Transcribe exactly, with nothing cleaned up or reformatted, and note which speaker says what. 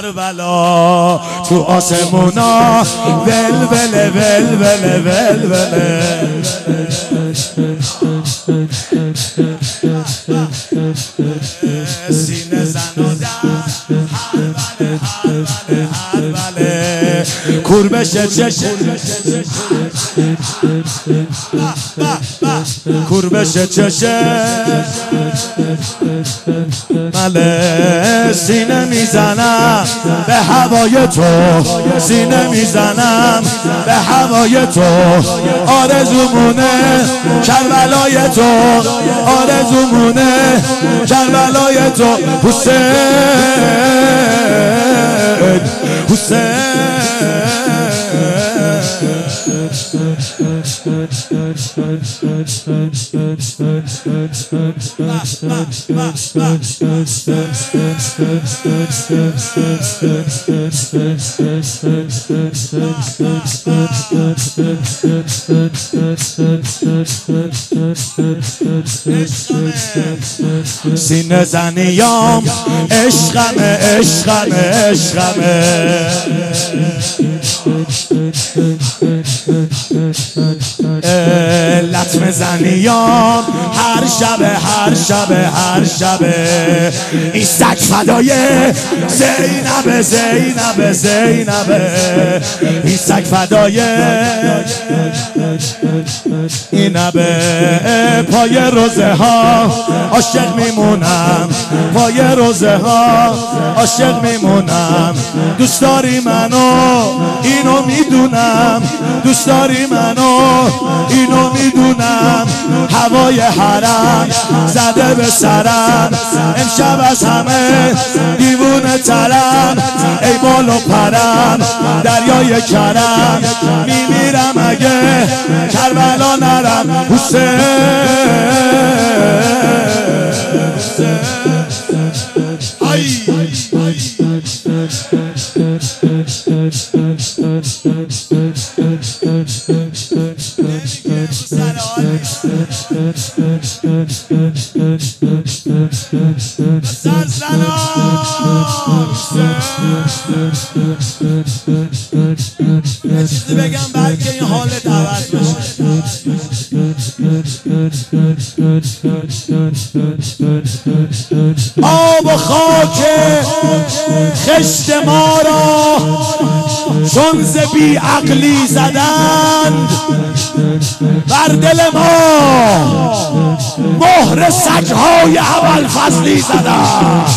Speaker 1: کربلا تو آسمونا ول ول ول ول ول ول سینه زن و هر بله کور بشه چشه کور بشه چشه بله سینه میزنم به هوای تو سینه میزنم به هوای تو آرزومونه کربلای تو آرزومونه کربلای تو حسین حسین سینه زنیام عشقمه عشقمه عشقمه لطمه زنیام هر شبه هر شبه هر شبه این سگ فدای زینبه زینبه زینبه این سگ فدای اینبه پای روزه ها عاشق میمونم پای روزه ها عاشق میمونم دوست داری منو اینو میدونم دوست داری منو اینو میدونم هوای حرم زده به سرم امشب از همه دیوونه ترم ای بال و پرم دریای کرم میمیرم اگه کربلا نرم حسین ای یه چیزی بگم بلکه این حالت عوض بشه آب و خاک خشت ما را چون ز بی عقلی زدند بر دل ما مهر سگهای ابوالفضلی زدند